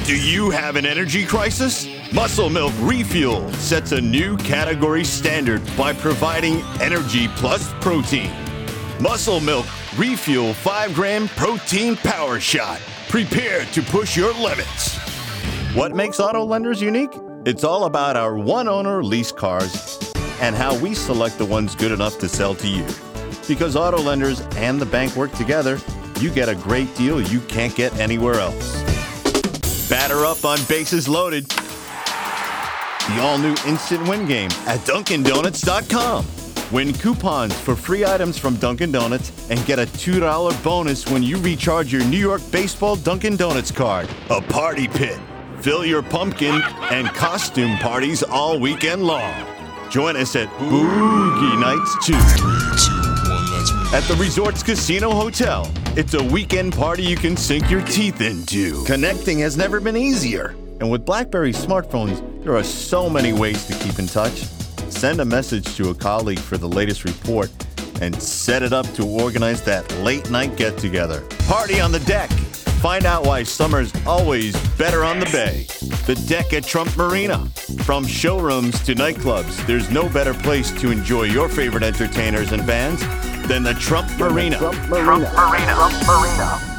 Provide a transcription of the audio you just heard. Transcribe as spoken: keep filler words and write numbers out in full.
Do you have an energy crisis? Muscle Milk Refuel sets a new category standard by providing energy plus protein. Muscle Milk Refuel five gram Protein Power Shot. Prepare to push your limits. What makes auto lenders unique? It's all about our one-owner lease cars and how we select the ones good enough to sell to you. Because auto lenders and the bank work together, you get a great deal you can't get anywhere else. Batter up on bases loaded. The all-new Instant Win game at Dunkin Donuts dot com. Win coupons for free items from Dunkin' Donuts and get a two dollar bonus when you recharge your New York Baseball Dunkin' Donuts card. A party pit. Fill your pumpkin and costume parties all weekend long. Join us at Boogie Nights two at the Resorts Casino Hotel. It's a weekend party you can sink your teeth into. Connecting has never been easier. And with BlackBerry smartphones, there are so many ways to keep in touch. Send a message to a colleague for the latest report and set it up to organize that late night get-together. Party on the deck. Find out why summer's always better on the bay. The deck at Trump Marina. From showrooms to nightclubs, there's no better place to enjoy your favorite entertainers and bands than the Trump Marina. Trump Marina. Trump Marina. Trump Marina.